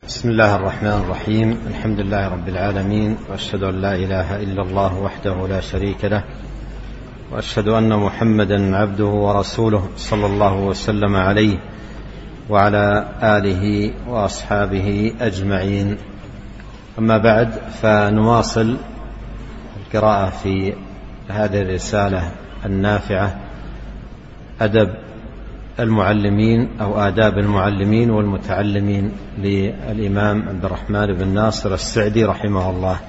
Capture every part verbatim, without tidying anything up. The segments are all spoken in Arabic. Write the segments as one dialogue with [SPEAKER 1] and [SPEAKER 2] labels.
[SPEAKER 1] بسم الله الرحمن الرحيم. الحمد لله رب العالمين، وأشهد أن لا إله إلا الله وحده لا شريك له، وأشهد أن محمدا عبده ورسوله صلى الله وسلم عليه وعلى آله وأصحابه أجمعين. أما بعد، فنواصل القراءة في هذه الرسالة النافعة أدب المعلمين أو آداب المعلمين والمتعلمين للإمام عبد الرحمن بن ناصر السعدي رحمه الله.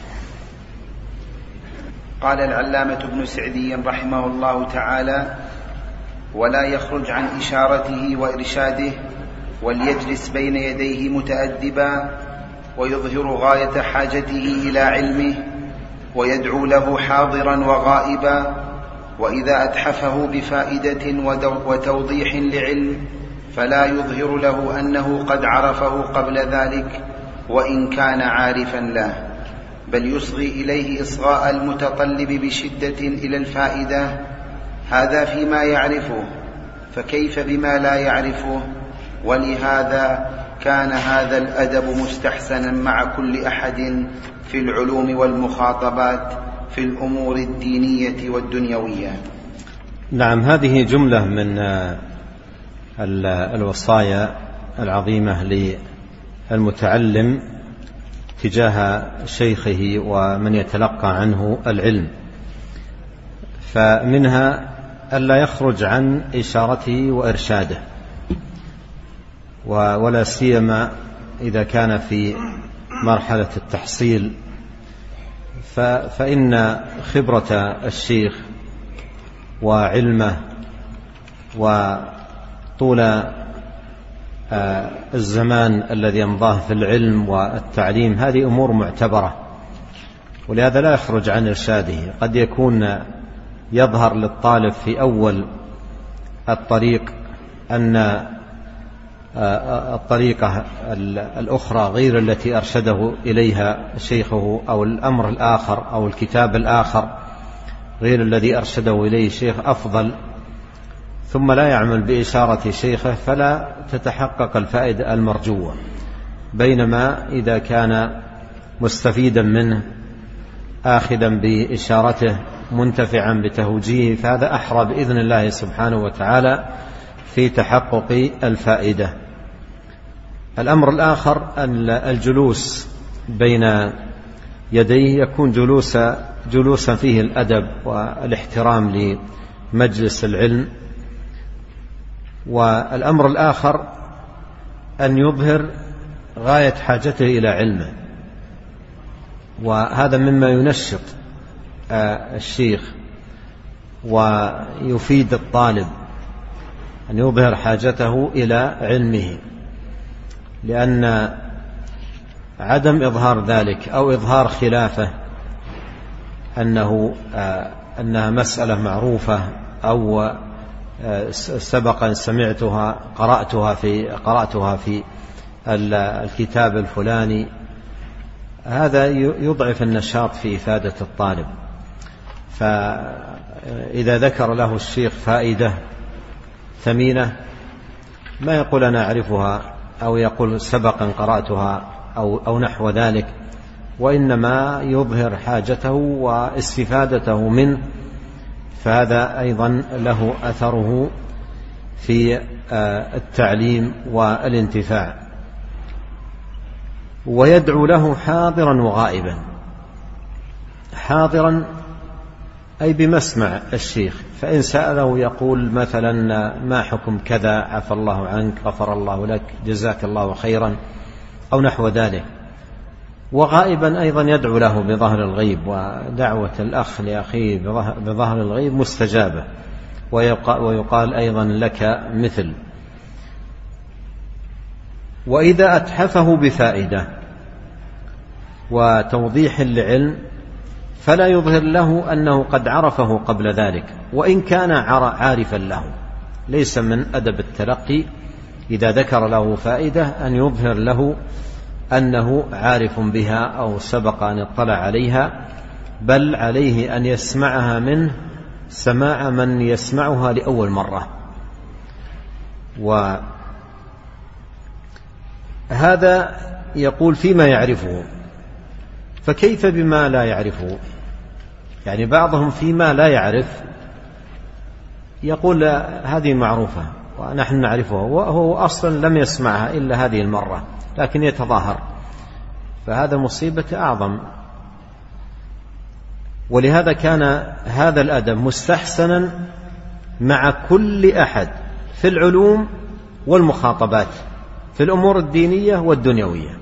[SPEAKER 2] قال العلامة ابن سعدي رحمه الله تعالى: ولا يخرج عن إشارته وإرشاده، وليجلس بين يديه متأدبا، ويظهر غاية حاجته إلى علمه، ويدعو له حاضرا وغائبا، وإذا أتحفه بفائدة وتوضيح لعلم فلا يظهر له أنه قد عرفه قبل ذلك وإن كان عارفا له، بل يصغي إليه إصغاء المتطلب بشدة إلى الفائدة. هذا فيما يعرفه، فكيف بما لا يعرفه؟ ولهذا كان هذا الأدب مستحسنا مع كل أحد في العلوم والمخاطبات في الأمور الدينية والدنيوية.
[SPEAKER 1] نعم، هذه جملة من الوصايا العظيمة للمتعلم تجاه شيخه ومن يتلقى عنه العلم، فمنها ألا يخرج عن إشارته وإرشاده، ولا سيما إذا كان في مرحلة التحصيل، فإن خبرة الشيخ وعلمه وطول الزمان الذي يمضاه في العلم والتعليم هذه أمور معتبرة، ولهذا لا يخرج عن إرشاده. قد يكون يظهر للطالب في أول الطريق أن الطريقة الأخرى غير التي أرشده إليها شيخه، أو الأمر الآخر أو الكتاب الآخر غير الذي أرشده إليه الشيخ أفضل، ثم لا يعمل بإشارة شيخه فلا تتحقق الفائدة المرجوة. بينما إذا كان مستفيدا منه آخذا بإشارته منتفعا بتوجيهه فهذا أحرى بإذن الله سبحانه وتعالى في تحقق الفائدة. الأمر الآخر أن الجلوس بين يديه يكون جلوس جلوسا فيه الأدب والاحترام لمجلس العلم. والأمر الآخر أن يظهر غاية حاجته إلى علمه، وهذا مما ينشط الشيخ ويفيد الطالب، أن يظهر حاجته إلى علمه، لأن عدم إظهار ذلك أو إظهار خلافه أنه أنها مسألة معروفة أو سبقا سمعتها قرأتها في قرأتها في الكتاب الفلاني، هذا يضعف النشاط في إفادة الطالب. فإذا ذكر له الشيخ فائدة ثمينة ما يقول أنا أعرفها أو يقول سبقا قرأتها أو, أو نحو ذلك، وإنما يظهر حاجته واستفادته منه، فهذا أيضا له أثره في التعليم والانتفاع. ويدعو له حاضرا وغائبا. حاضرا أي بمسمع الشيخ، فإن سأله يقول مثلا ما حكم كذا، عفى الله عنك، غفر الله لك، جزاك الله خيرا، أو نحو ذلك. وغائبا أيضا يدعو له بظهر الغيب، ودعوة الأخ لأخيه بظهر الغيب مستجابة، ويقال أيضا لك مثل. وإذا أتحفه بفائدة وتوضيح لعلم فلا يظهر له أنه قد عرفه قبل ذلك وإن كان عارفا له. ليس من أدب التلقي إذا ذكر له فائدة أن يظهر له أنه عارف بها أو سبق أن اطلع عليها، بل عليه أن يسمعها منه سماع من يسمعها لأول مرة. وهذا يقول فيما يعرفه، فكيف بما لا يعرفه؟ يعني بعضهم فيما لا يعرف يقول هذه معروفة ونحن نعرفها، وهو أصلا لم يسمعها إلا هذه المرة لكن يتظاهر، فهذا مصيبة أعظم. ولهذا كان هذا الأدب مستحسنا مع كل أحد في العلوم والمخاطبات، في الأمور الدينية والدنيوية.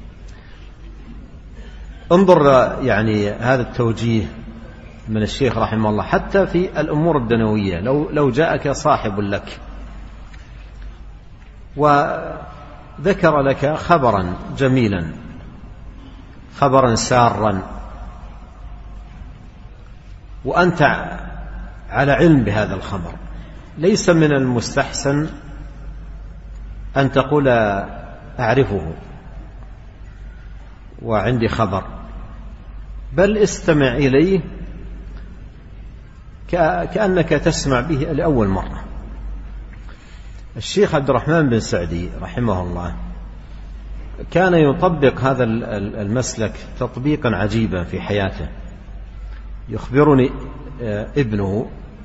[SPEAKER 1] انظر يعني هذا التوجيه من الشيخ رحمه الله حتى في الأمور الدنيوية. لو, لو جاءك صاحب لك وذكر لك خبرا جميلا، خبرا سارا، وأنت على علم بهذا الخبر، ليس من المستحسن أن تقول أعرفه وعندي خبر، بل استمع إليه كأنك تسمع به لأول مرة. الشيخ عبد الرحمن بن سعدي رحمه الله كان يطبق هذا المسلك تطبيقا عجيبا في حياته. يخبرني ابنه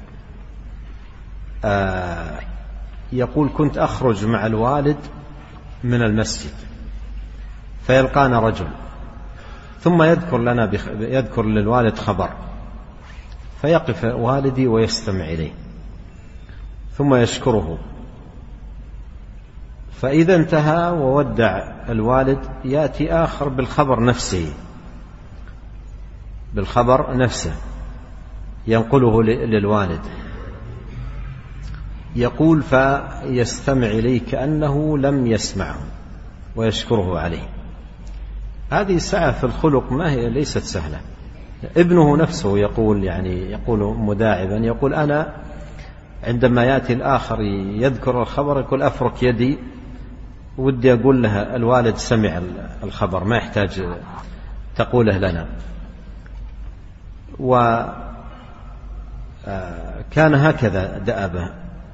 [SPEAKER 1] يقول كنت أخرج مع الوالد من المسجد فيلقانا رجل، ثم يذكر لنا يذكر للوالد خبر، فيقف والدي ويستمع إليه ثم يشكره، فإذا انتهى وودع الوالد يأتي آخر بالخبر نفسه بالخبر نفسه ينقله للوالد، يقول فيستمع إليه كأنه لم يسمعه ويشكره عليه. هذه سعة في الخلق ما هي ليست سهلة. ابنه نفسه يقول يعني يقول مداعبا، يقول أنا عندما يأتي الآخر يذكر الخبر يقول أفرك يدي ودي أقول لها الوالد سمع الخبر ما يحتاج تقوله لنا. وكان هكذا دأبه.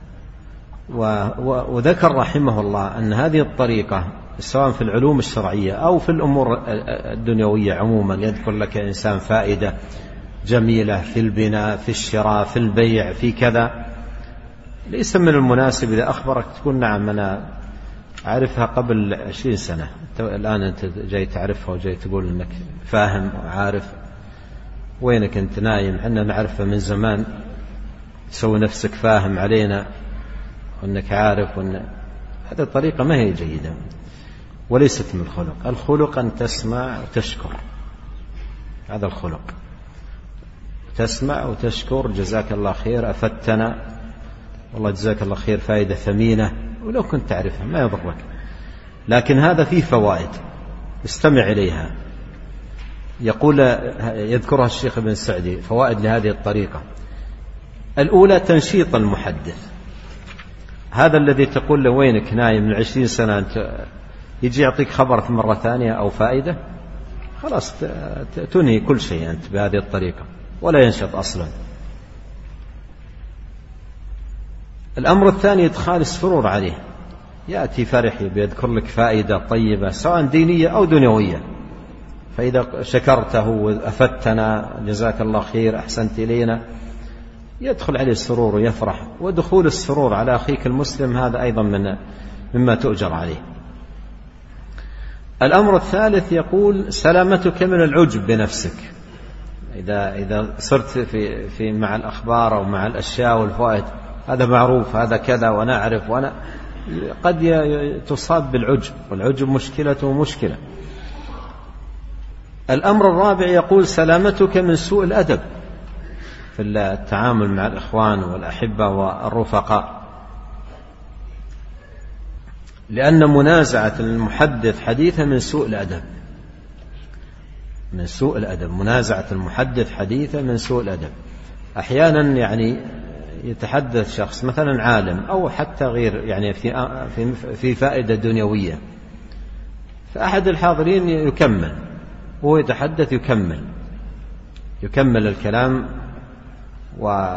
[SPEAKER 1] وذكر رحمه الله أن هذه الطريقة سواء في العلوم الشرعية أو في الأمور الدنيوية عموما، يذكر لك إنسان فائدة جميلة في البناء، في الشراء، في البيع، في كذا، ليس من المناسب إذا أخبرك تقول نعم أنا أعرفها قبل عشرين سنة، الآن أنت جاي تعرفها وجاي تقول أنك فاهم وعارف. وينك أنت نايم، حنا نعرفها من زمان، تسوي نفسك فاهم علينا وأنك عارف. وأن هذه الطريقة ما هي جيدة وليست من الخلق. الخلق أن تسمع وتشكر، هذا الخلق، تسمع وتشكر، جزاك الله خير أفدتنا، والله جزاك الله خير، فائدة ثمينة، ولو كنت تعرفها ما يضرك، لكن هذا فيه فوائد استمع إليها. يقول يذكرها الشيخ ابن سعدي فوائد لهذه الطريقة. الأولى تنشيط المحدث، هذا الذي تقول له وينك نايم من عشرين سنة أنت، يجي يعطيك خبر في مرة ثانية أو فائدة، خلاص تنهي كل شيء أنت بهذه الطريقة ولا ينشط أصلا. الأمر الثاني إدخال السرور عليه، يأتي فرح بيذكر لك فائدة طيبة سواء دينية أو دنيوية، فإذا شكرته وأفدتنا جزاك الله خير أحسنت إلينا يدخل عليه السرور ويفرح. ودخول السرور على أخيك المسلم هذا أيضا من مما تؤجر عليه. الأمر الثالث يقول سلامتك من العجب بنفسك، إذا إذا صرت في في مع الأخبار أو مع الأشياء والفوائد هذا معروف هذا كذا وأنا أعرف وأنا، قد تصاب بالعجب، والعجب مشكلته مشكلة. الأمر الرابع يقول سلامتك من سوء الأدب في التعامل مع الإخوان والأحبة والرفقاء، لأن منازعة المحدث حديثا من سوء الأدب، من سوء الأدب، منازعة المحدث حديثا من سوء الأدب. أحيانا يعني يتحدث شخص مثلا عالم أو حتى غير يعني في في فائدة دنيوية، فأحد الحاضرين يكمل وهو يتحدث يكمل يكمل الكلام،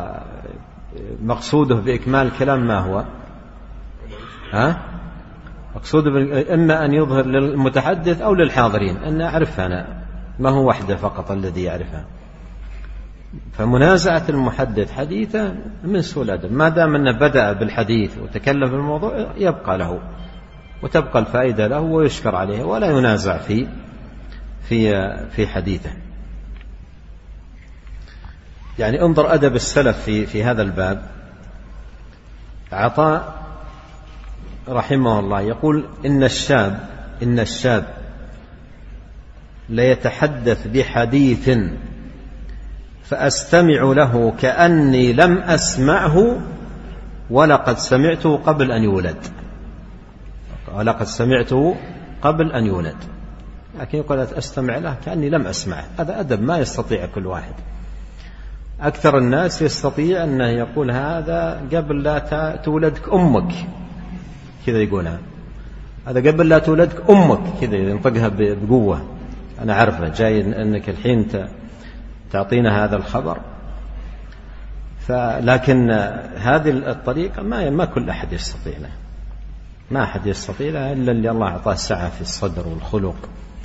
[SPEAKER 1] ومقصوده بإكمال الكلام ما هو؟ ها؟ مقصود إما أن يظهر للمتحدث أو للحاضرين أن أعرفها أنا، ما هو وحده فقط الذي يعرفها. فمنازعة المحدث حديثة من سوء الأدب، ما دام أنه بدأ بالحديث وتكلم في الموضوع يبقى له وتبقى الفائدة له ويشكر عليه، ولا ينازع في في في حديثه. يعني انظر أدب السلف في في هذا الباب. عطاء رحمه الله يقول إن الشاب إن الشاب ليتحدث بحديث فأستمع له كأني لم أسمعه ولقد سمعته قبل أن يولد ولقد سمعته قبل أن يولد لكن يقول أستمع له كأني لم أسمعه. هذا أدب ما يستطيع كل واحد. أكثر الناس يستطيع أنه يقول هذا قبل لا تولدك أمك، كذا يقولها، هذا قبل لا تولدك أمك، كذا ينطقها بقوة. أنا عارفة جاي أنك الحين تعطينا هذا الخبر. لكن هذه الطريقة ما ما كل أحد يستطيع لها، ما أحد يستطيع لها إلا اللي الله أعطاه سعة في الصدر والخلق.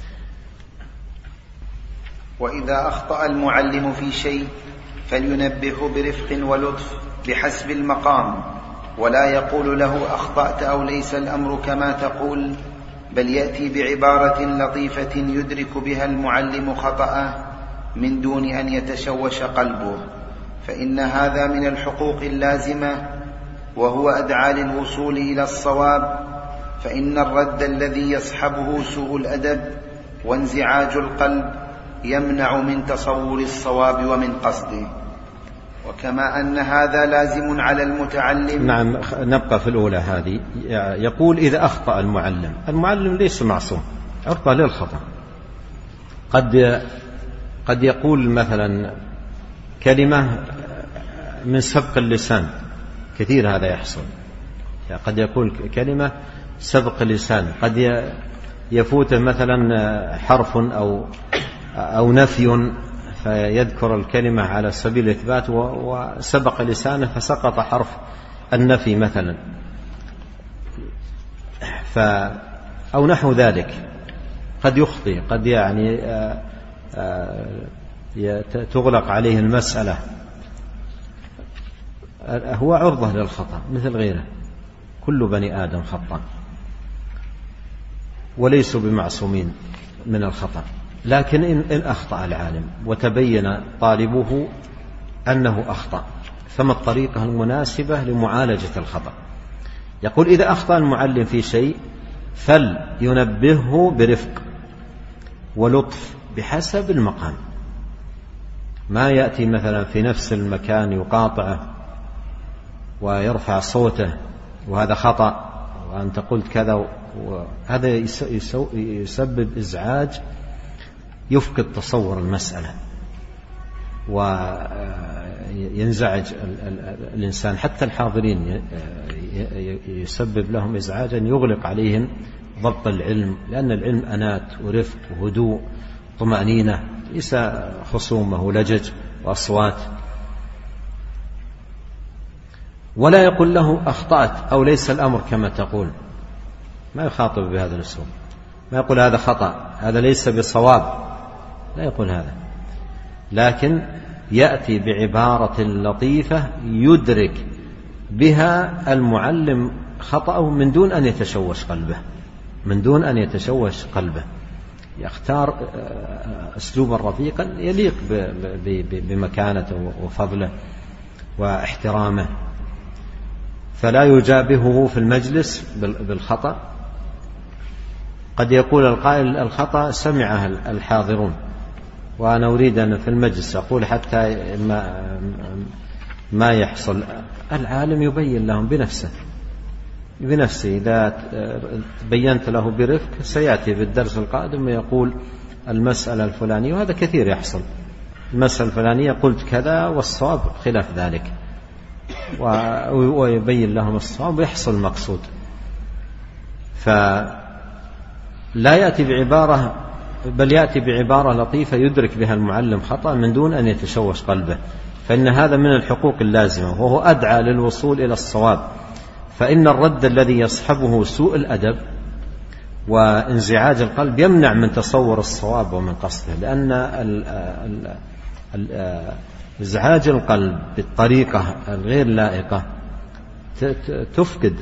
[SPEAKER 2] وإذا أخطأ المعلم في شيء فلينبهه برفق ولطف بحسب المقام، ولا يقول له أخطأت أو ليس الأمر كما تقول، بل يأتي بعبارة لطيفة يدرك بها المعلم خطأه من دون أن يتشوش قلبه، فإن هذا من الحقوق اللازمة، وهو أدعى للوصول إلى الصواب. فإن الرد الذي يصحبه سوء الأدب وانزعاج القلب يمنع من تصور الصواب ومن قصده. وكما أن هذا لازم على المتعلم.
[SPEAKER 1] نعم، نبقى في الأولى هذه. يقول إذا أخطأ المعلم، المعلم ليس معصوم، عرضة للخطأ. قد قد يقول مثلا كلمة من سبق اللسان، كثير هذا يحصل. قد يقول كلمة سبق اللسان، قد يفوت مثلا حرف أو أو نفي فيذكر الكلمة على سبيل الإثبات وسبق لسانه فسقط حرف النفي مثلا، ف أو نحو ذلك. قد يخطئ، قد يعني تغلق عليه المسألة، هو عرضة للخطأ مثل غيره. كل بني آدم خطأ وليسوا بمعصومين من الخطأ. لكن إن أخطأ العالم وتبين طالبه أنه أخطأ، فما الطريقة المناسبة لمعالجة الخطأ؟ يقول إذا أخطأ المعلم في شيء فلينبهه برفق ولطف بحسب المقام. ما يأتي مثلا في نفس المكان يقاطعه ويرفع صوته وهذا خطأ وأنت قلت كذا، وهذا يسبب إزعاج، يفقد تصور المسألة وينزعج الإنسان. حتى الحاضرين يسبب لهم إزعاجا يغلق عليهم ضبط العلم، لأن العلم أنات ورفق وهدوء طمأنينة، ليس خصومة ولجج وأصوات. ولا يقول له أخطأت أو ليس الأمر كما تقول، ما يخاطب بهذا الأسلوب، ما يقول هذا خطأ، هذا ليس بصواب، لا يقول هذا. لكن يأتي بعبارة لطيفة يدرك بها المعلم خطأه من دون أن يتشوش قلبه، من دون أن يتشوش قلبه. يختار أسلوبا رفيقا يليق بمكانته وفضله واحترامه، فلا يجابهه في المجلس بالخطأ. قد يقول القائل الخطأ سمعه الحاضرون، وأنا أريد أن في المجلس أقول حتى ما, ما يحصل. العالم يبين لهم بنفسه بنفسه إذا بينت له برفق سيأتي بالدرس القادم ويقول المسألة الفلانية، وهذا كثير يحصل، المسألة الفلانية قلت كذا والصواب خلاف ذلك، ويبين لهم الصواب ويحصل المقصود. فلا يأتي بعبارة، بل يأتي بعبارة لطيفة يدرك بها المعلم خطأ من دون أن يتشوش قلبه، فإن هذا من الحقوق اللازمة، وهو أدعى للوصول إلى الصواب. فإن الرد الذي يصحبه سوء الأدب وانزعاج القلب يمنع من تصور الصواب ومن قصده، لأن ازعاج القلب بالطريقة الغير لائقة تفقد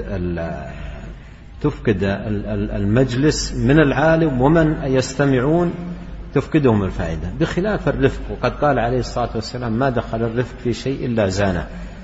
[SPEAKER 1] تفقد المجلس من العالم ومن يستمعون، تفقدهم الفائدة، بخلاف الرفق. وقد قال عليه الصلاة والسلام: ما دخل الرفق في شيء إلا زانه.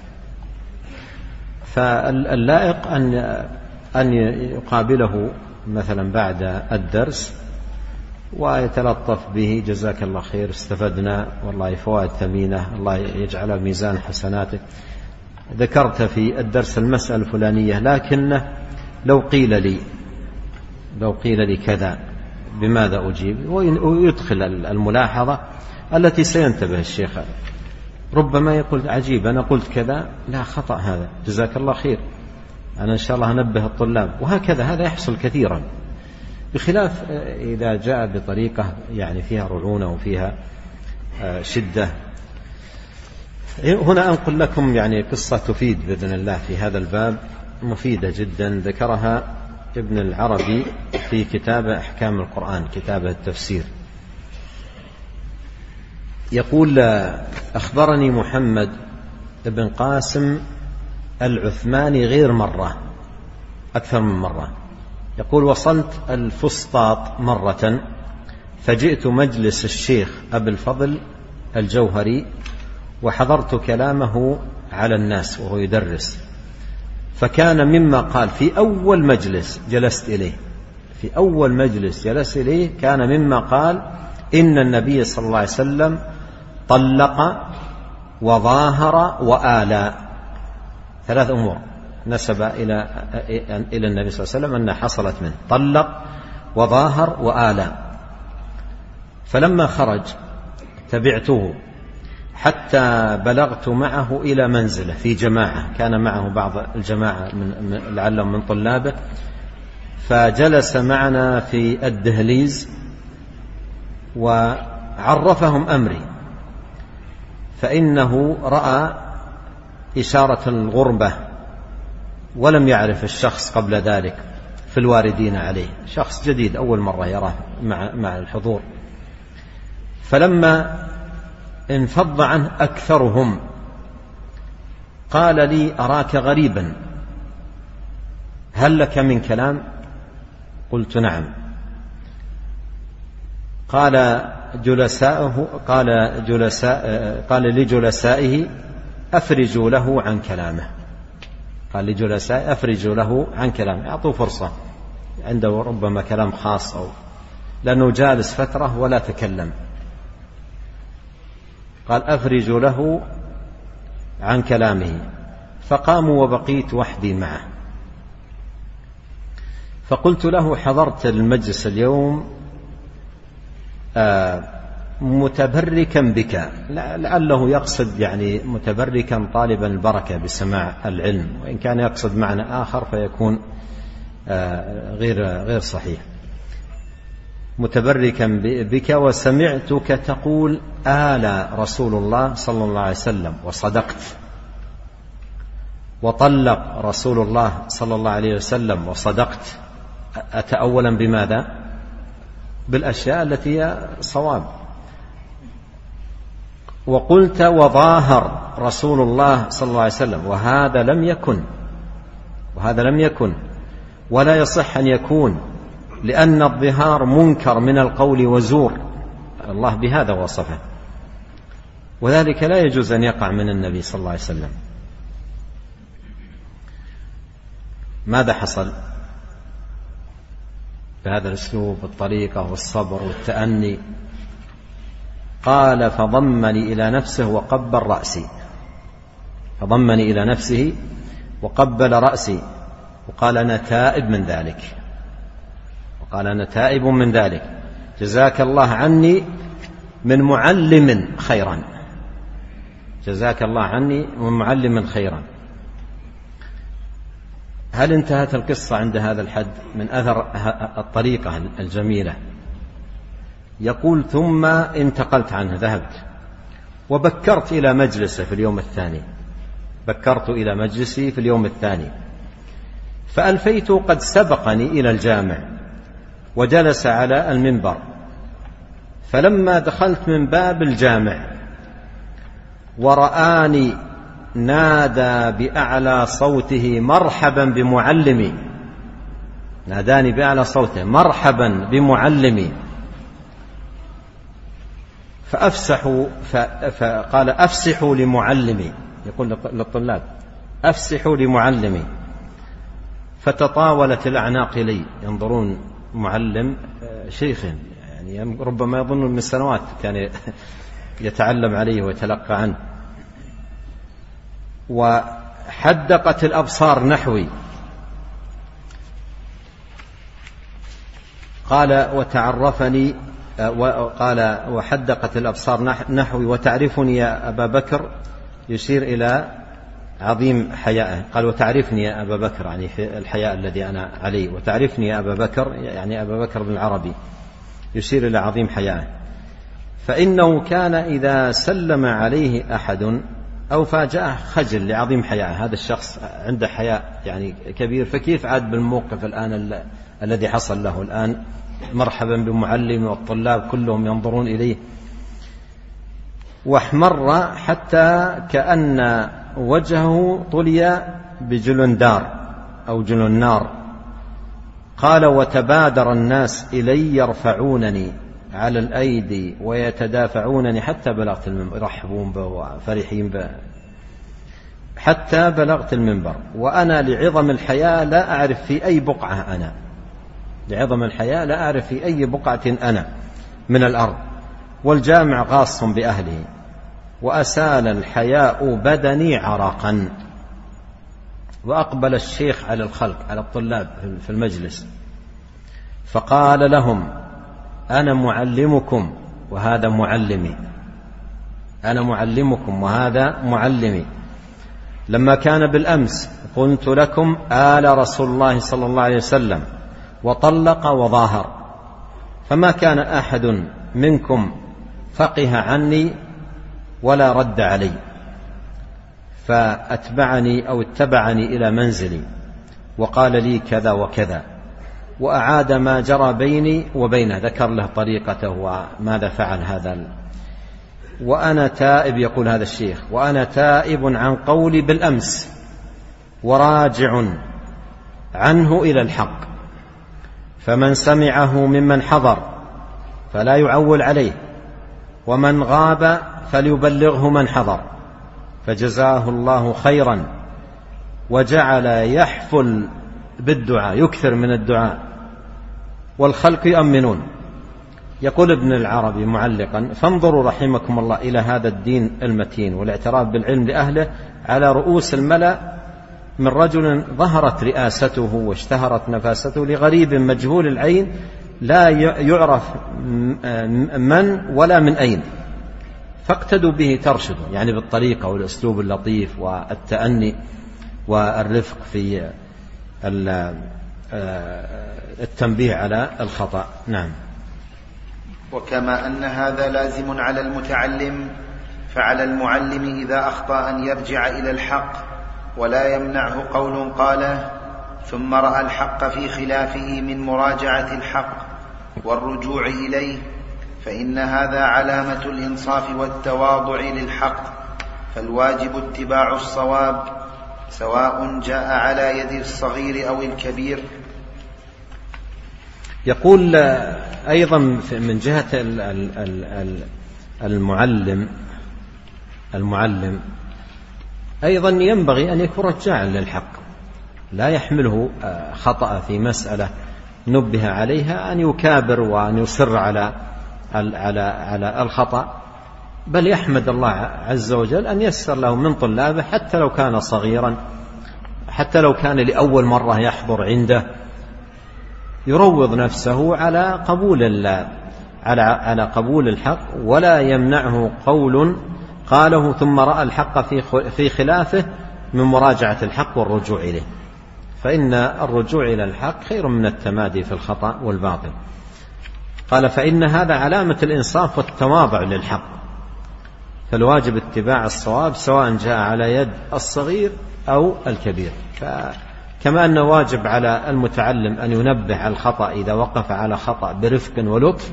[SPEAKER 1] فاللائق أن أن يقابله مثلا بعد الدرس ويتلطف به: جزاك الله خير، استفدنا، والله فوائد ثمينة، الله يجعل ميزان حسناتك، ذكرت في الدرس المسألة الفلانية، لكن لو قيل لي لو قيل لي كذا بماذا أجيب؟ ويدخل الملاحظة التي سينتبه الشيخ، ربما يقول: عجيب، أنا قلت كذا، لا، خطأ هذا، جزاك الله خير، أنا إن شاء الله أنبه الطلاب، وهكذا. هذا يحصل كثيرا، بخلاف إذا جاء بطريقة يعني فيها رعونة وفيها شدة. هنا أنقل لكم يعني قصة تفيد بإذن الله في هذا الباب، مفيدة جدا، ذكرها ابن العربي في كتاب أحكام القرآن، كتابه التفسير. يقول: أخبرني محمد بن قاسم العثماني غير مرة، أكثر من مرة. يقول: وصلت الفسطاط مرة فجئت مجلس الشيخ أبي الفضل الجوهري وحضرت كلامه على الناس وهو يدرس، فكان مما قال في أول مجلس جلست إليه في أول مجلس جلست إليه كان مما قال: إن النبي صلى الله عليه وسلم طلق وظاهر وآلى. ثلاث أمور نسب إلى إلى النبي صلى الله عليه وسلم أنها حصلت منه: طلق وظاهر وآلى. فلما خرج تبعته حتى بلغت معه إلى منزله في جماعة، كان معه بعض الجماعة من لعلهم من طلابه، فجلس معنا في الدهليز وعرفهم أمري، فإنه رأى إشارة الغربة ولم يعرف الشخص قبل ذلك في الواردين عليه، شخص جديد أول مرة يراه مع, مع الحضور. فلما انفض عنه أكثرهم قال لي: أراك غريبا، هل لك من كلام؟ قلت: نعم. قال جلساؤه قال جلساء قال لجلسائه: أفرجوا له عن كلامه. قال لجلسائه: أفرجوا له عن كلامه، أعطوا فرصة، عنده ربما كلام خاص، أو لأنه جالس فترة ولا تكلم. قال: أفرجوا له عن كلامه. فقاموا وبقيت وحدي معه، فقلت له: حضرت المجلس اليوم متبركا بك، لعله يقصد يعني متبركا طالبا البركة بسماع العلم، وإن كان يقصد معنى آخر فيكون غير غير صحيح. متبركا بك وسمعتك تقول: آلى رسول الله صلى الله عليه وسلم وصدقت، وطلق رسول الله صلى الله عليه وسلم وصدقت. أتأولا بماذا؟ بالأشياء التي هي صواب. وقلت: وظاهر رسول الله صلى الله عليه وسلم، وهذا لم يكن وهذا لم يكن ولا يصح أن يكون، لأن الظهار منكر من القول وزور، الله بهذا وصفه، وذلك لا يجوز أن يقع من النبي صلى الله عليه وسلم. ماذا حصل بهذا الأسلوب، الطريقة والصبر والتأني؟ قال: فضمني إلى نفسه وقبل رأسي فضمني إلى نفسه وقبل رأسي وقال: أنا تائب من ذلك وقال أنا تائب من ذلك جزاك الله عني من معلم خيرا جزاك الله عني من معلم خيرا. هل انتهت القصة عند هذا الحد من أثر الطريقة الجميلة؟ يقول: ثم انتقلت عنه، ذهبت وبكرت إلى مجلسه في اليوم الثاني بكرت إلى مجلسي في اليوم الثاني فألفيت قد سبقني إلى الجامع وجلس على المنبر. فلما دخلت من باب الجامع ورآني نادى بأعلى صوته مرحبا بمعلمي، ناداني بأعلى صوته مرحبا بمعلمي، فأفسحوا فقال أفسحوا لمعلمي، يقول للطلاب أفسحوا لمعلمي. فتطاولت الأعناق لي، ينظرون معلم شيخ يعني ربما يظن من سنوات كان يتعلم عليه ويتلقى عنه. وحدقت الأبصار نحوي، قال وتعرفني، قال وحدقت الأبصار نحوي وتعرفني يا أبا بكر، يشير إلى عظيم حيائه. قال وتعرفني يا أبا بكر، يعني في الحياء الذي أنا عليه، وتعرفني يا أبا بكر يعني أبا بكر بن العربي، يشير إلى عظيم حيائه. فإنه كان إذا سلم عليه أحد أو فاجأه خجل لعظيم حيائه، هذا الشخص عنده حياء يعني كبير، فكيف عاد بالموقف الآن الذي حصل له الآن، مرحبا بمعلم والطلاب كلهم ينظرون إليه. واحمر حتى كأن وجهه طلي بجلندار أو جلنار. قال وتبادر الناس إلي يرفعونني على الأيدي ويتدافعونني حتى بلغت المنبر، يرحبون به وفرحين به حتى بلغت المنبر. وأنا لعظم الحياة لا أعرف في أي بقعة أنا، لعظم الحياة لا أعرف في أي بقعة أنا من الأرض، والجامع غاص بأهله، وأسال الحياء بدني عرقا. وأقبل الشيخ على الخلق، على الطلاب في المجلس، فقال لهم أنا معلمكم وهذا معلمي، أنا معلمكم وهذا معلمي. لما كان بالأمس قلت لكم آل رسول الله صلى الله عليه وسلم وطلق وظاهر، فما كان أحد منكم فقه عني ولا رد علي، فأتبعني أو اتبعني إلى منزلي وقال لي كذا وكذا، وأعاد ما جرى بيني وبينه، ذكر له طريقته وماذا فعل هذا. وأنا تائب، يقول هذا الشيخ، وأنا تائب عن قولي بالأمس وراجع عنه إلى الحق، فمن سمعه ممن حضر فلا يعول عليه، ومن غاب فليبلغه من حضر. فجزاه الله خيرا، وجعل يحفل بالدعاء، يكثر من الدعاء، والخلق يؤمنون. يقول ابن العربي معلقا فانظروا رحمكم الله إلى هذا الدين المتين والاعتراف بالعلم لأهله على رؤوس الملأ، من رجل ظهرت رئاسته واشتهرت نفاسته لغريب مجهول العين لا يعرف من ولا من أين، فاقتدوا به ترشدوا، يعني بالطريقة والأسلوب اللطيف والتأني والرفق في التنبيه على الخطأ. نعم.
[SPEAKER 2] وكما أن هذا لازم على المتعلم، فعلى المعلم إذا أخطأ أن يرجع إلى الحق، ولا يمنعه قول قاله ثم رأى الحق في خلافه من مراجعة الحق والرجوع إليه، فإن هذا علامة الإنصاف والتواضع للحق، فالواجب اتباع الصواب سواء جاء على يد الصغير أو الكبير.
[SPEAKER 1] يقول أيضا من جهة المعلم المعلم أيضا ينبغي أن يكون رجاعا للحق، لا يحمله خطأ في مسألة نبه عليها أن يكابر وأن يصر على على على الخطأ، بل يحمد الله عز وجل أن يسر له من طلابه حتى لو كان صغيرا، حتى لو كان لأول مرة يحضر عنده، يروض نفسه على قبول على على قبول الحق، ولا يمنعه قول قاله ثم رأى الحق في في خلافه من مراجعة الحق والرجوع إليه، فإن الرجوع إلى الحق خير من التمادي في الخطأ والباطل. قال فإن هذا علامة الإنصاف والتواضع للحق، فالواجب اتباع الصواب سواء جاء على يد الصغير أو الكبير. كما أنه واجب على المتعلم أن ينبه على الخطأ إذا وقف على خطأ برفق ولطف،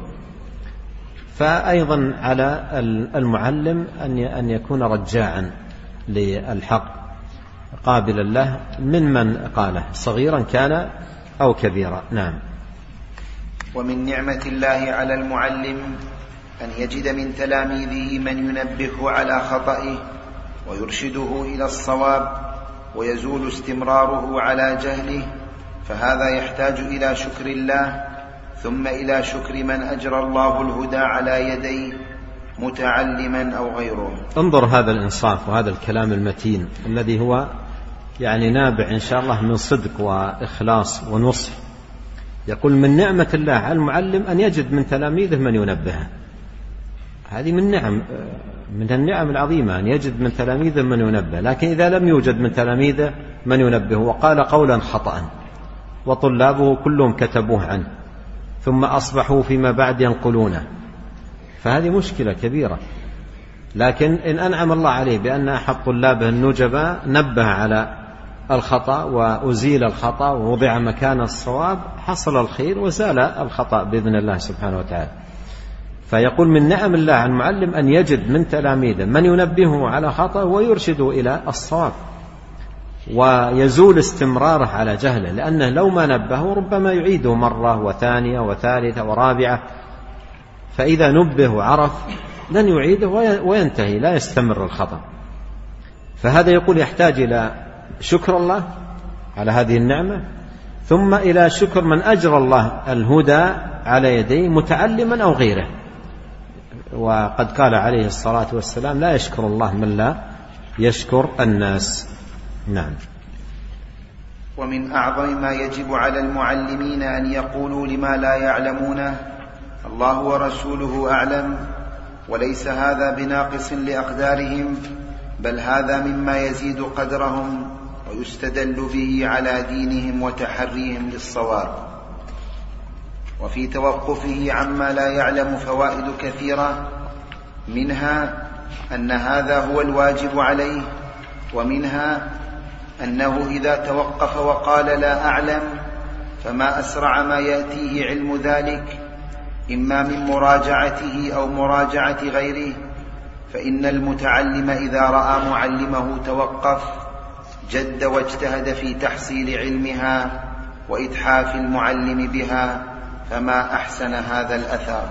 [SPEAKER 1] فأيضا على المعلم أن يكون رجاعا للحق قابلا له من من قاله صغيرا كان أو كبيرا. نعم.
[SPEAKER 2] ومن نعمة الله على المعلم أن يجد من تلاميذه من ينبهه على خطئه ويرشده إلى الصواب ويزول استمراره على جهله، فهذا يحتاج إلى شكر الله ثم إلى شكر من أجرى الله الهدى على يديه متعلما أو غيره.
[SPEAKER 1] انظر هذا الإنصاف وهذا الكلام المتين الذي هو يعني نابع إن شاء الله من صدق وإخلاص ونصح. يقول من نعمة الله على المعلم أن يجد من تلاميذه من ينبهه. هذه من نعم من النعم العظيمة أن يجد من تلاميذه من ينبه، لكن إذا لم يوجد من تلاميذه من ينبه وقال قولا خطأ وطلابه كلهم كتبوه عنه ثم أصبحوا فيما بعد ينقلونه، فهذه مشكلة كبيرة. لكن إن أنعم الله عليه بأن أحد طلابه النجباء نبه على الخطأ وأزيل الخطأ ووضع مكان الصواب حصل الخير وزال الخطأ بإذن الله سبحانه وتعالى. فيقول من نعم الله على المعلم أن يجد من تلاميذه من ينبهه على خطأ ويرشده إلى الصواب ويزول استمراره على جهله، لأنه لو ما نبهه ربما يعيده مرة وثانية وثالثة ورابعة، فإذا نبه وعرف لن يعيده وينتهي لا يستمر الخطأ. فهذا يقول يحتاج إلى شكر الله على هذه النعمة ثم إلى شكر من أجرى الله الهدى على يديه متعلما أو غيره. وقد قال عليه الصلاة والسلام لا يشكر الله من لا يشكر الناس. نعم.
[SPEAKER 2] ومن أعظم ما يجب على المعلمين أن يقولوا لما لا يعلمونه الله ورسوله أعلم، وليس هذا بناقص لأقدارهم، بل هذا مما يزيد قدرهم ويستدل به على دينهم وتحريهم للصواب. وفي توقفه عما لا يعلم فوائد كثيرة، منها أن هذا هو الواجب عليه، ومنها أنه إذا توقف وقال لا أعلم فما أسرع ما يأتيه علم ذلك إما من مراجعته أو مراجعة غيره، فإن المتعلم إذا رأى معلمه توقف جد واجتهد في تحصيل علمها وإتحاف المعلم بها، فما أحسن هذا الأثر.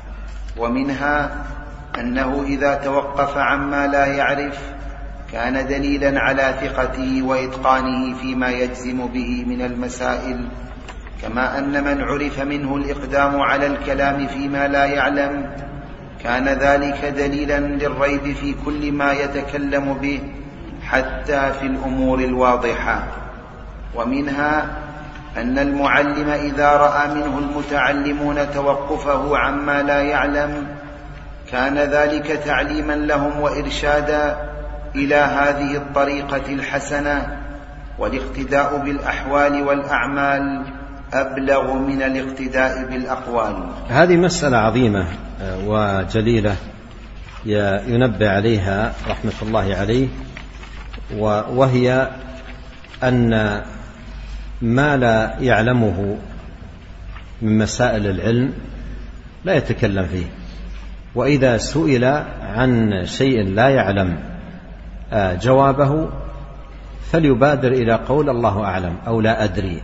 [SPEAKER 2] ومنها أنه إذا توقف عما لا يعرف كان دليلا على ثقته وإتقانه فيما يجزم به من المسائل، كما أن من عرف منه الإقدام على الكلام فيما لا يعلم كان ذلك دليلا للريب في كل ما يتكلم به حتى في الأمور الواضحة. ومنها أن المعلم إذا رأى منه المتعلمون توقفه عما لا يعلم كان ذلك تعليما لهم وإرشادا إلى هذه الطريقة الحسنة، والاقتداء بالأحوال والأعمال أبلغ من الاقتداء بالأقوال.
[SPEAKER 1] هذه مسألة عظيمة وجليلة ينبه عليها رحمة الله عليه، وهي أن ما لا يعلمه من مسائل العلم لا يتكلم فيه، وإذا سئل عن شيء لا يعلم جوابه فليبادر إلى قول الله أعلم أو لا أدري.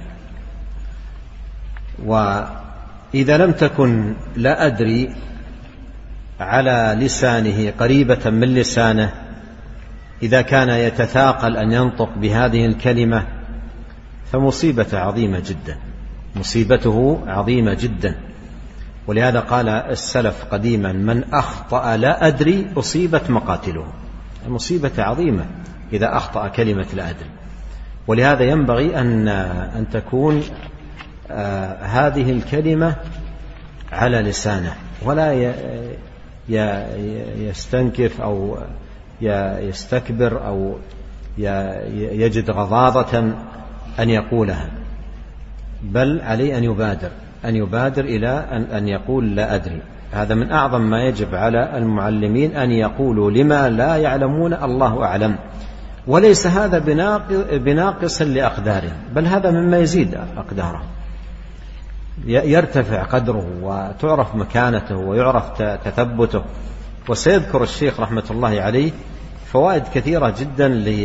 [SPEAKER 1] وإذا لم تكن لا أدري على لسانه قريبة من لسانه، إذا كان يتثاقل أن ينطق بهذه الكلمة فمصيبة عظيمة جدا، مصيبته عظيمة جدا. ولهذا قال السلف قديما من أخطأ لا أدري أصيبت مقاتله، مصيبة عظيمة إذا أخطأ كلمة لا أدري. ولهذا ينبغي أن, أن تكون آه هذه الكلمة على لسانه، ولا يستنكف أو يستكبر أو يجد غضاضة أن يقولها، بل عليه أن يبادر أن يبادر إلى أن يقول لا أدري. هذا من أعظم ما يجب على المعلمين أن يقولوا لما لا يعلمون الله أعلم، وليس هذا بناقص لأقداره، بل هذا مما يزيد أقداره، يرتفع قدره وتعرف مكانته ويعرف تثبته. وسيذكر الشيخ رحمة الله عليه فوائد كثيرة جدا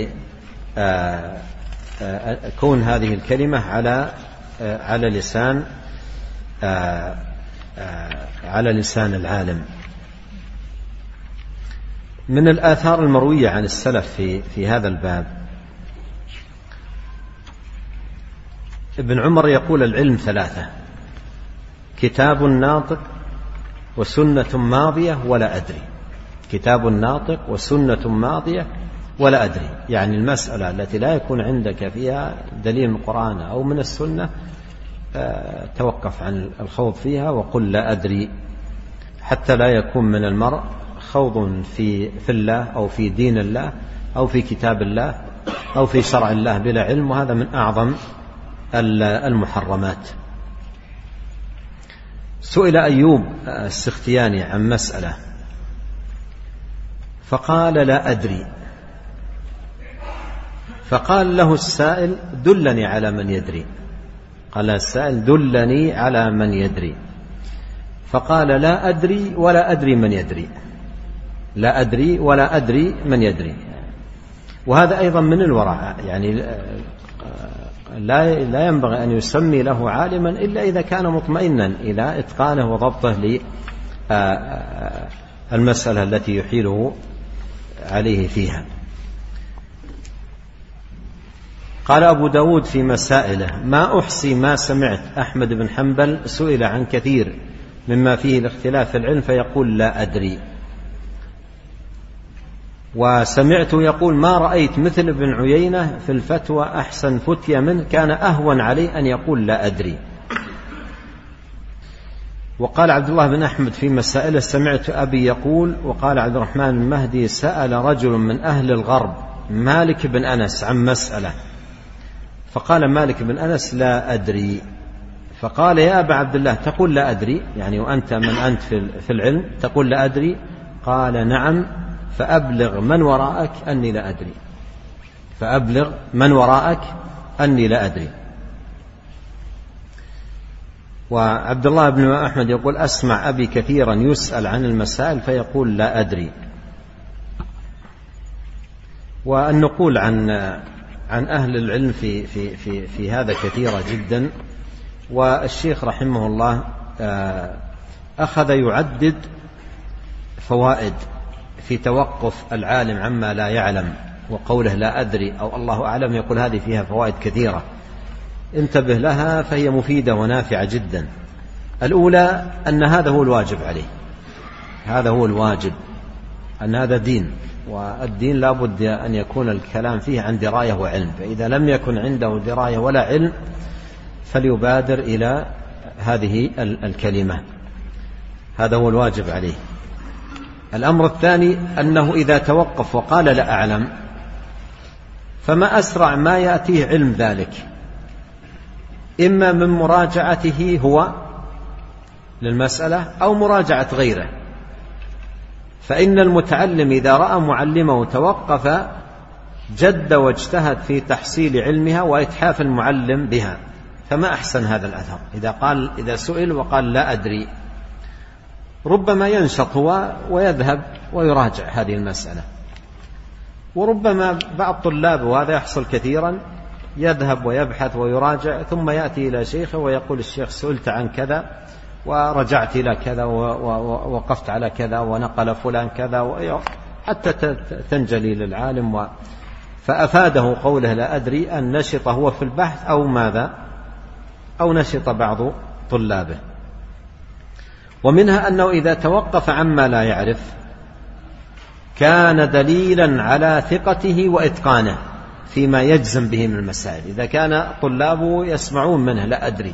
[SPEAKER 1] لكون هذه الكلمة على على لسان على لسان العالم. من الآثار المروية عن السلف في في هذا الباب، ابن عمر يقول: العلم ثلاثة: كتاب ناطق وسنة ماضية ولا أدري. كتاب ناطق وسنة ماضية ولا أدري، يعني المسألة التي لا يكون عندك فيها دليل من القرآن أو من السنة توقف عن الخوض فيها وقل لا أدري، حتى لا يكون من المرء خوض في في الله أو في دين الله أو في كتاب الله أو في شرع الله بلا علم، وهذا من أعظم المحرمات. سئل أيوب السختياني عن مسألة فقال لا أدري، فقال له السائل: دلني على من يدري. قال السائل: دلني على من يدري. فقال: لا أدري ولا أدري من يدري. لا أدري ولا أدري من يدري. وهذا أيضا من الورع، يعني لا لا ينبغي أن يسمي له عالما إلا إذا كان مطمئنا إلى إتقانه وضبطه للمسألة التي يحيله عليه فيها. قال أبو داود في مسائله: ما أحصي ما سمعت أحمد بن حنبل سئل عن كثير مما فيه الاختلاف في العلم فيقول لا أدري، وسمعت يقول: ما رأيت مثل ابن عيينة في الفتوى أحسن فتية منه، كان أهون عليه أن يقول لا أدري. وقال عبد الله بن أحمد في مسائله: سمعت أبي يقول. وقال عبد الرحمن المهدي: سأل رجل من أهل الغرب مالك بن أنس عن مسألة، فقال مالك بن أنس: لا أدري. فقال: يا أبا عبد الله تقول لا أدري، يعني وأنت من أنت في العلم تقول لا أدري؟ قال: نعم، فأبلغ من وراءك أني لا أدري. فأبلغ من وراءك أني لا أدري. وعبد الله بن أحمد يقول: أسمع أبي كثيرا يسأل عن المسائل فيقول لا أدري. والنقول عن عن أهل العلم في في في في هذا كثيرة جدا. والشيخ رحمه الله أخذ يعدد فوائد في توقف العالم عما لا يعلم وقوله لا أدري أو الله أعلم، يقول هذه فيها فوائد كثيرة انتبه لها فهي مفيدة ونافعة جدا. الأولى أن هذا هو الواجب عليه، هذا هو الواجب، أن هذا دين، والدين لا بد أن يكون الكلام فيه عن دراية وعلم، فإذا لم يكن عنده دراية ولا علم فليبادر إلى هذه الكلمة، هذا هو الواجب عليه. الأمر الثاني أنه إذا توقف وقال لا أعلم فما أسرع ما يأتيه علم ذلك، إما من مراجعته هو للمسألة أو مراجعة غيره. فإن المتعلم إذا رأى معلمه توقف جد واجتهد في تحصيل علمها وإتحاف المعلم بها، فما أحسن هذا الأثر إذا قال إذا سئل وقال لا أدري، ربما ينشط هو ويذهب ويراجع هذه المسألة. وربما بعض طلاب، وهذا يحصل كثيرا، يذهب ويبحث ويراجع ثم يأتي إلى شيخه ويقول: الشيخ سئلت عن كذا ورجعت إلى كذا ووقفت على كذا ونقل فلان كذا، حتى تنجلي للعالم و... فأفاده قوله لا أدري أن نشط هو في البحث أو ماذا أو نشط بعض طلابه. ومنها أنه إذا توقف عما لا يعرف كان دليلا على ثقته وإتقانه فيما يجزم به من المسائل. إذا كان طلابه يسمعون منه لا أدري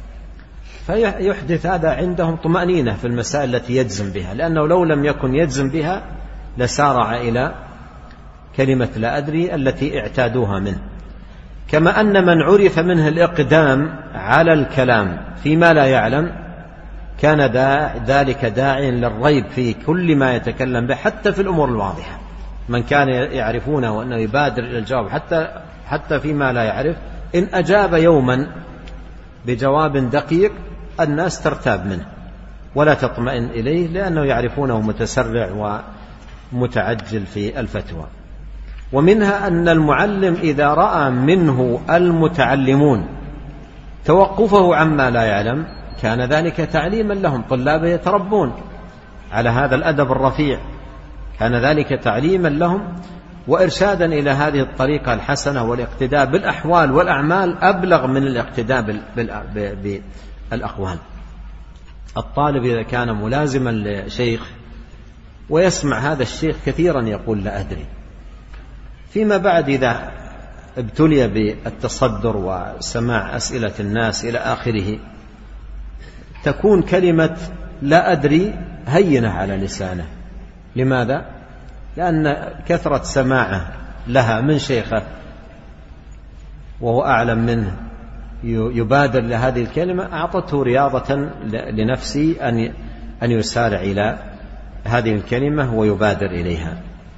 [SPEAKER 1] فيحدث هذا عندهم طمأنينة في المسائل التي يجزم بها، لأنه لو لم يكن يجزم بها لسارع إلى كلمة لا أدري التي اعتادوها منه. كما أن من عرف منه الإقدام على الكلام فيما لا يعلم كان ذلك داعيا للريب في كل ما يتكلم به، حتى في الأمور الواضحة، من كان يعرفونه وأنه يبادر إلى الجواب حتى حتى فيما لا يعرف، إن أجاب يوما بجواب دقيق الناس ترتاب منه ولا تطمئن إليه، لأنه يعرفونه متسرع ومتعجل في الفتوى. ومنها أن المعلم إذا رأى منه المتعلمون توقفه عما لا يعلم كان ذلك تعليما لهم، طلابه يتربون على هذا الأدب الرفيع، كان ذلك تعليما لهم وإرشادا إلى هذه الطريقة الحسنة، والاقتداء بالأحوال والأعمال أبلغ من الاقتداء بالأقوال. الطالب إذا كان ملازما لشيخ ويسمع هذا الشيخ كثيرا يقول لا أدري، فيما بعد إذا ابتلي بالتصدر وسماع أسئلة الناس إلى آخره تكون كلمة لا أدري هينة على لسانه. لماذا؟ لأن كثرة سماعه لها من شيخه وهو أعلم منه يبادر لهذه الكلمة أعطته رياضة لنفسه أن أن يسارع إلى هذه الكلمة ويبادر إليها.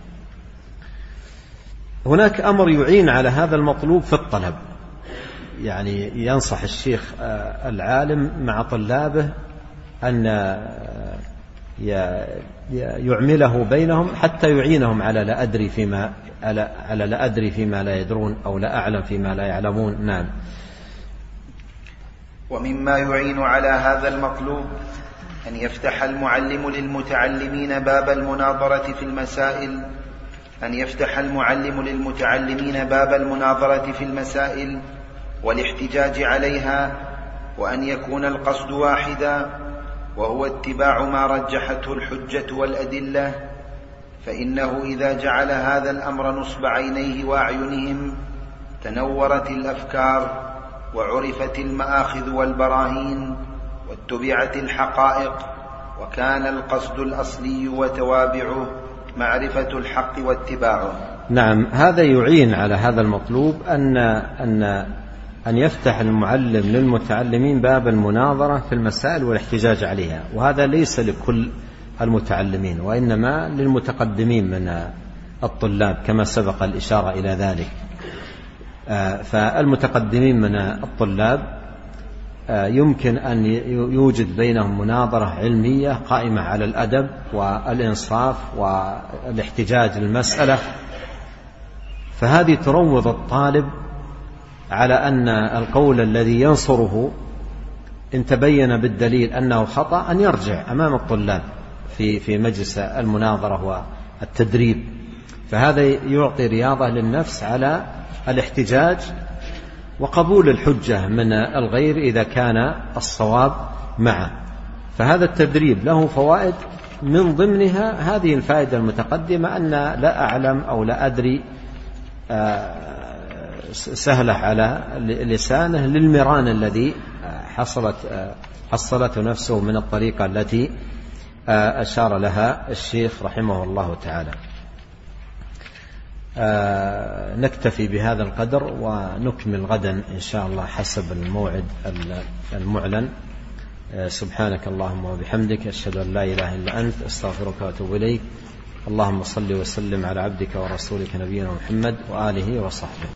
[SPEAKER 1] هناك أمر يعين على هذا المطلوب في الطلب، يعني ينصح الشيخ العالم مع طلابه أن يعمله بينهم حتى يعينهم على لا أدري فيما على لا أدري فيما لا يدرون أو لا أعلم فيما لا يعلمون. نعم.
[SPEAKER 2] ومما يعين على هذا المطلوب أن يفتح المعلم للمتعلمين باب المناظرة في المسائل أن يفتح المعلم للمتعلمين باب المناظرة في المسائل والاحتجاج عليها، وأن يكون القصد واحدا وهو اتباع ما رجحته الحجة والأدلة، فإنه إذا جعل هذا الأمر نصب عينيه وأعينهم تنورت الأفكار وعرفت المآخذ والبراهين واتبعت الحقائق، وكان القصد الأصلي وتوابعه معرفة الحق واتباعه.
[SPEAKER 1] نعم، هذا يعين على هذا المطلوب أن أن أن يفتح المعلم للمتعلمين باب المناظرة في المسائل والاحتجاج عليها، وهذا ليس لكل المتعلمين وإنما للمتقدمين من الطلاب كما سبق الإشارة إلى ذلك. فالمتقدمين من الطلاب يمكن أن يوجد بينهم مناظرة علمية قائمة على الأدب والإنصاف والاحتجاج للمسألة، فهذه تروض الطالب على أن القول الذي ينصره إن تبين بالدليل أنه خطأ أن يرجع أمام الطلاب في في مجلس المناظرة والتدريب، فهذا يعطي رياضة للنفس على الاحتجاج وقبول الحجة من الغير إذا كان الصواب معه. فهذا التدريب له فوائد، من ضمنها هذه الفائدة المتقدمة أن لا أعلم أو لا أدري سهلة على لسانه للمران الذي حصلت حصلت نفسه من الطريقة التي أشار لها الشيخ رحمه الله تعالى. نكتفي بهذا القدر ونكمل غدا إن شاء الله حسب الموعد المعلن. سبحانك اللهم وبحمدك، أشهد أن لا إله إلا أنت، أستغفرك وأتوب إليك. اللهم صل وسلم على عبدك ورسولك نبينا محمد وآله وصحبه.